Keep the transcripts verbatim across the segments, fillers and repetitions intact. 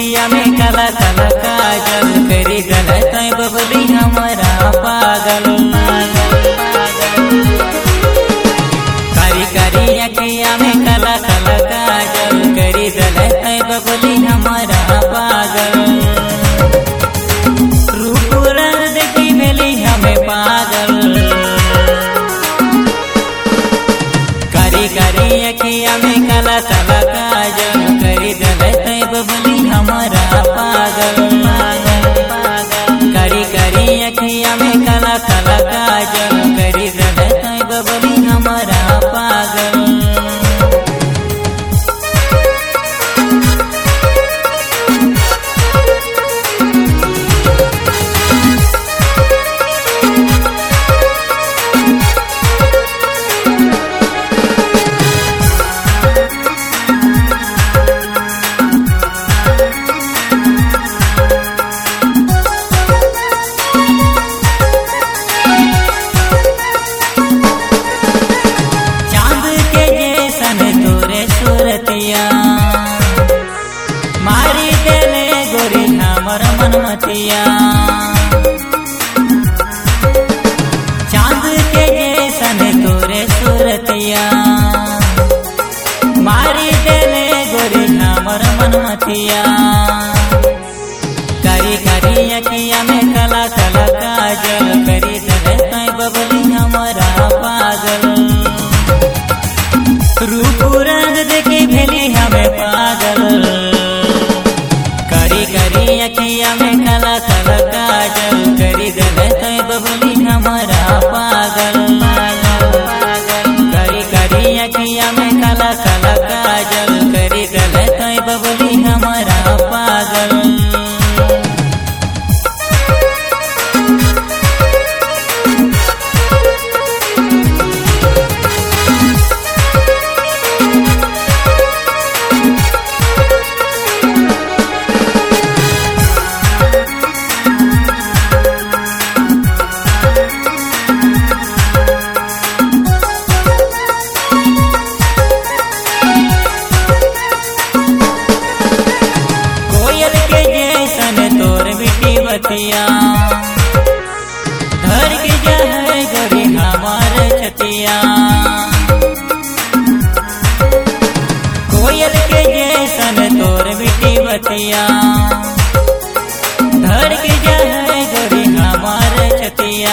अखिया में काला काला काजल करी गलत बबली हमारा पागल। कारी कारी अखिया में काला काला काजल करी गलत बबली हमारा पागल। रूप रंग देखी भेली हमें पागल। कारी कारी अखिया में काला काला काजल करी गलत बबली हमारा पागल। कारी कारी अखिया में काला काला काजल करी गलत बबली हमारा पागल। मारी देले गोरी हमर मनमतिया चांद के जैसन तोरे सूरतिया। मारी देले गोरी हमर मनमतिया। कारी कारी अखिया में काला काला काजल करी देले बबली हमारा पागल। रूप रंग देखी भेली हमें पागल। कारी कारी अखिया में काला काला काजल करी गलत बबली हमारा पागल। कारी कारी अखिया में काला काला काजल करी गलत बबली हमारा पागल। धर के जाए गोरी हमार छतिया। कोयल के जैसन तोर मिट्टी बतिया। धर के जाए गोरी हमार छतिया।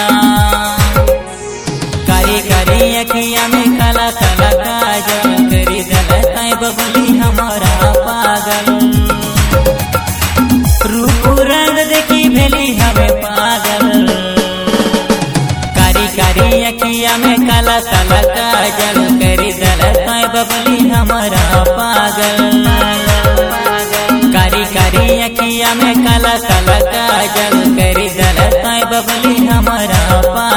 कारी कारी अखिया में काला काला काजल करी गलत बबली हमारा पागल। रूप रंग देखी भेली हमें पागल। कारी कारी अखिया में काला काला काजल करी गलत बबली हमारा पागल। कारी कारी अखिया में काला काला काजल करी गलत बबली हमारा पागल।